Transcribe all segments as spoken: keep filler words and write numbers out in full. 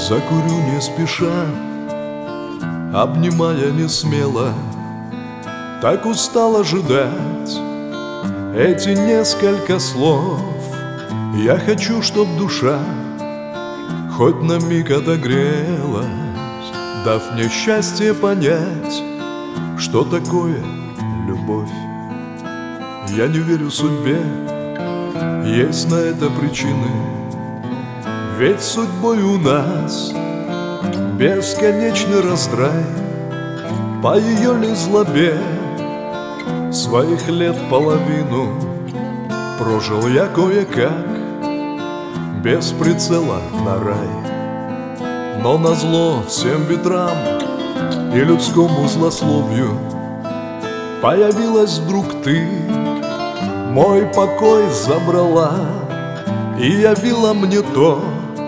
Закурю не спеша, обнимая не смело. Так устал ожидать эти несколько слов. Я хочу, чтоб душа хоть на миг отогрелась, дав мне счастье понять, что такое любовь. Я не верю судьбе, есть на это причины, ведь судьбой у нас бесконечный раздрай. По ее ли злобе своих лет половину прожил я кое-как, без прицела на рай. Но назло всем ветрам и людскому злословию появилась вдруг ты, мой покой забрала и явила мне то,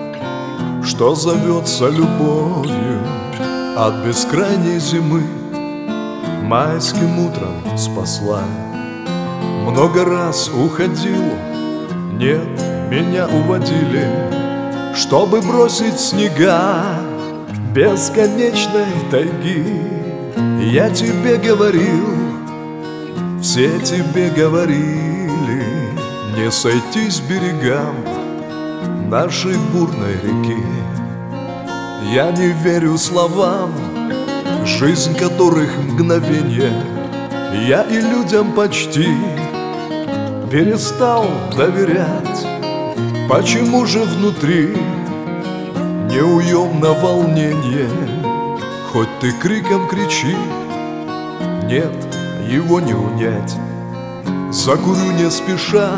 что зовется любовью. От бескрайней зимы майским утром спасла. Много раз уходил, нет, меня уводили, чтобы бросить снега бесконечной тайги. Я тебе говорил, все тебе говорили, не сойтись берегам нашей бурной реки. Я не верю словам, жизнь которых мгновенье. Я и людям почти перестал доверять. Почему же внутри неуемно волнение? Хоть ты криком кричи, нет, его не унять. Закурю не спеша,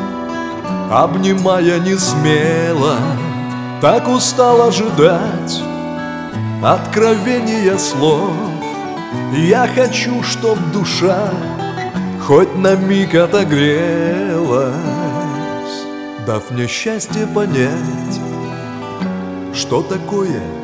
обнимая не смело. Так устал ожидать откровения слов. Я хочу, чтоб душа хоть на миг отогрелась, дав мне счастье понять, что такое